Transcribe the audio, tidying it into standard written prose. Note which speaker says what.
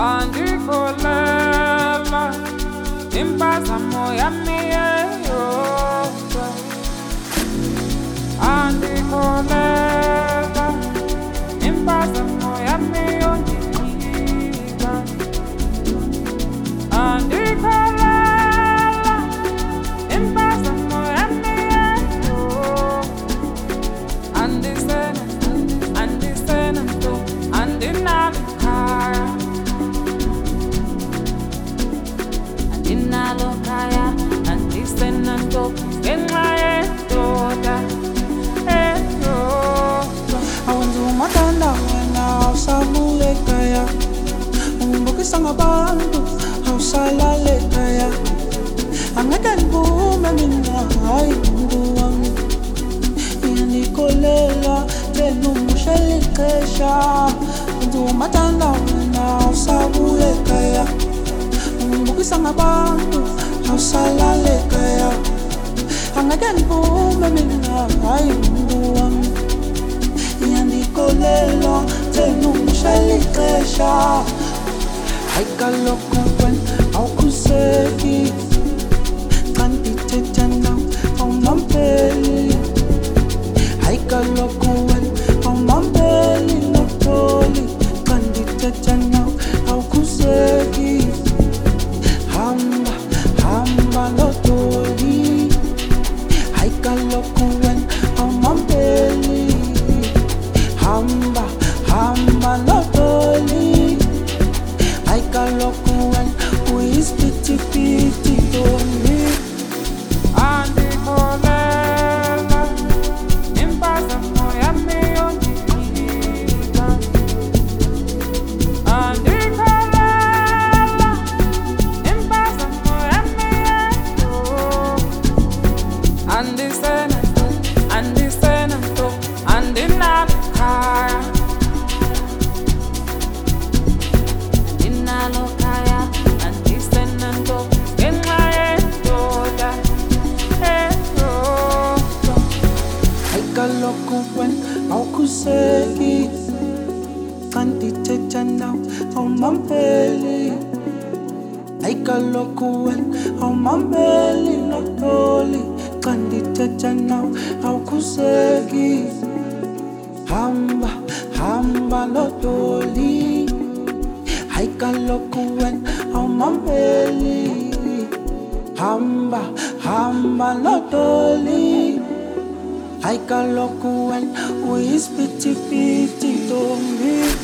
Speaker 1: andikholela impazamo yami eyodwa, andikholela impazamo yami yondinika, andikholela impazamo yami eyodwa, andisena nto andinalo khaya, andinalo khaya, andisena nto ngenxa yendoda eyodwa.
Speaker 2: Awenza umathanda wena awusabuya ekhaya, ungibukisa ngabantu awusalala ekhaya. Angeke ndivume mina, hayi muntu wami, iyandikholela tena umushela ixesha. Awenza umathanda wena awusabuya ekhaya, ungibukisa ngabantu awusalala ekhaya. Angeke ndivume mina, hayi muntu wami, iyandikholela tena umushela ixesha. Hayi kaloku wena awukhuseki, xa ndithetha nawe awumamkeli. Hayi kaloku wena awumamkeli notholi, xa ndithetha nawe awukhuseki. Hamba hamba notholi, hayi kaloku wena awumamkeli. Hamba hamba notholi, hayi kaloku wena uyisiphithiphithi ntombi.
Speaker 1: Andikholela impazamo yami yondinika, andikholela impazamo yami eyodwa, andisena nto andinalo khaya, andinalo khaya, andisena nto ngenxa yendoda eyodwa.
Speaker 2: Hayi kaloku wena awukhuseki, xa ndithetha nawe awumamkeli. Hayi kaloku wena awumamkeli notholi, xa ndithetha nawe awukhuseki. Hamba hamba notholi, hayi kaloku wena awumamkeli. Hamba hamba notholi, hayi kaloku wena uyisiphithiphithi ntombi.